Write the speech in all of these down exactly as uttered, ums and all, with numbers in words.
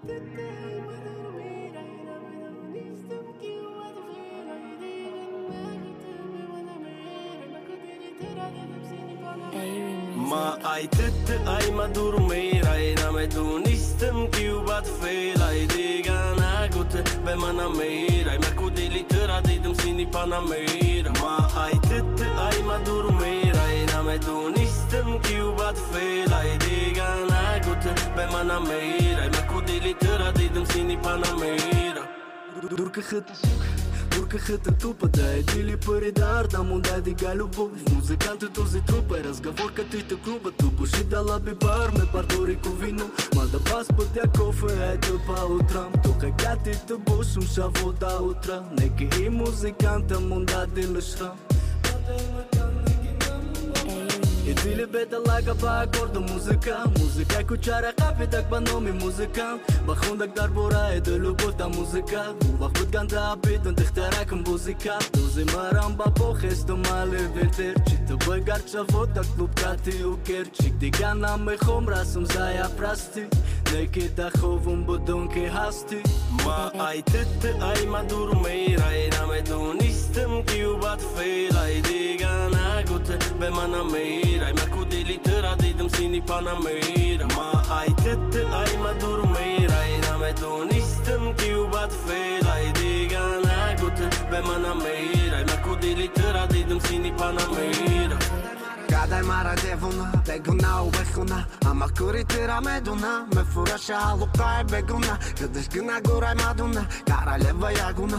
Ma ai tette ai ma dormirai na me du nistem kiu bat felai diga na gute be mana mirai ma kudili tera didem sini panamira ma ai tette ai ma dormirai na me du nistem kiu bat felai diga na gute be mana mirai ma kudili tera didem sini panamira Durke het Durke het тупо, да е дили пари дар, да му даде любов. Музиканти този труп е разговор като клуба. Тупо ще дала би бар, ме парто рико вино. Ма да пас пътя кофе, ето па утрам. Тука гатите бушум, ша вода утра. Неки и музиканта му даде лъшрам. И дили бета лага ба акорда музика. Музика кучара капи так баноми музикант. Бахундак дарбора е да любовта музика. Увах път ганда апитан тъхтара към музика. Този марам ба по-хесто мале ветер. Чита бъгарча вода клубка ти укерчик. Дига на ме хомра съм зая прасти. Неки да ховум будунки хасти. Ma ai tette ai ma dormirai na me du nistem kiu bat felai diga na gute be mana mirai ma kudili tera didem sini panamira ma ai tette ai ma dormirai na me du nistem kiu bat felai diga na gute be mana mirai ma kudili tera didem sini panamira Cada mara devona, begona o begona Ama curитира медуна, ме фураше алука е бегуна Къдеш гъна гора е мадуна, королева ягуна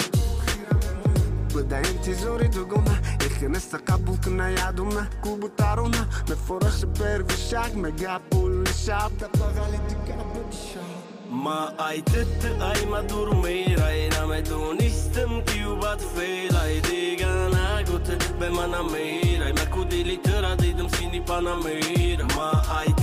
Бъдаем ти зори дугуна, ехе не стака булка на ядуна Кубутаруна, ме фураше първи шаг, мега полишап Да пагали ти капа шап Ma ai tette ai ma dormirai na me du nistem kiu bat felai diga na gute be mana mirai ma kudili tera didem sini panamira ma ai